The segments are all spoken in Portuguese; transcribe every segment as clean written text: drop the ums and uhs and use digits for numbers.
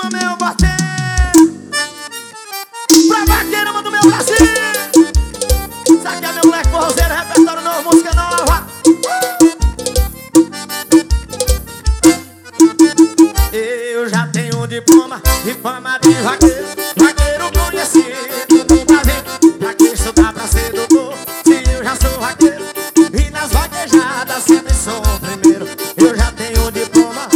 do meu porteiro, pra vaqueirama do meu Brasil. Isso aqui é meu moleque forrozeiro, repertório novo, música nova. Eu já tenho diploma de fama de vaqueiro, vaqueiro conhecido no Brasil. Pra que estudar pra ser doutor, se eu já sou vaqueiro? E nas vaquejadas sempre sou o primeiro. Eu já tenho diploma.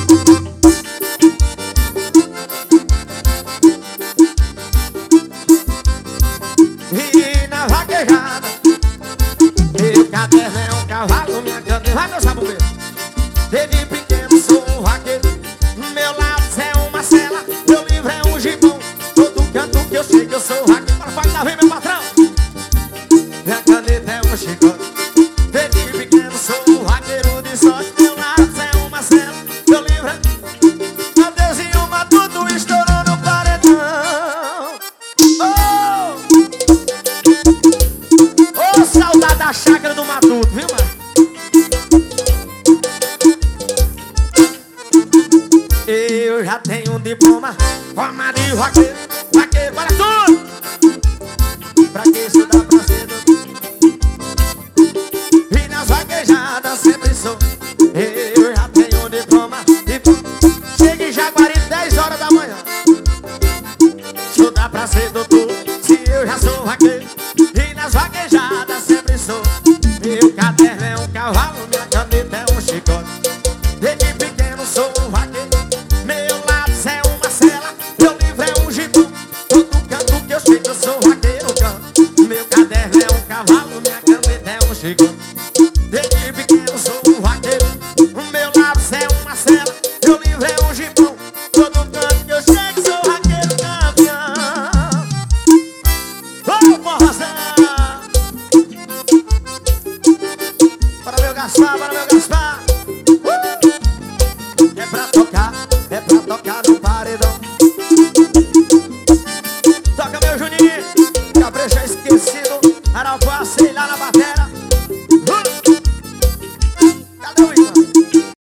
E na vaquejada, meu caderno é um cavalo, minha caneta. Vai, meu sabugueiro. Desde pequeno sou um vaqueiro, meu lápis é uma cela, meu livro é um gibão. Todo canto que eu chego eu sou vaqueiro. Para falar, vem meu patrão. Minha caneta é um chicote. Desde pequeno sou um vaqueiro de sorte, meu lápis é uma cela, meu livro é... Meu Deus, e o matuto estourou no paredão. Oh, saudade da chácara do matuto, viu, mano? Eu já tenho um diploma, forma de vaqueiro, vaqueiro, olha tudo! Pra que estudar pra ser doutor? E nas vaquejadas sempre sou. Eu já tenho um diploma, chega em Jaguari 10 horas da manhã. Estudar pra ser doutor, se eu já sou vaqueiro. E nas vaquejadas sempre sou. Meu caderno é um cavalo, minha caneta é um chicote. Desde pequeno sou um vaqueiro, meu lápis é uma cela, meu livro é um gibão. Todo canto que eu chego eu sou vaqueiro, canto. Meu caderno é um cavalo, minha caneta é um chicote. Desde pequeno sou um vaqueiro, meu lápis é uma cela, meu livro é um gibão. Todo canto que eu chego sou vaqueiro campeão. Ô, porrazão! Para meu Gaspar, para meu Gaspar. É pra tocar, é pra tocar.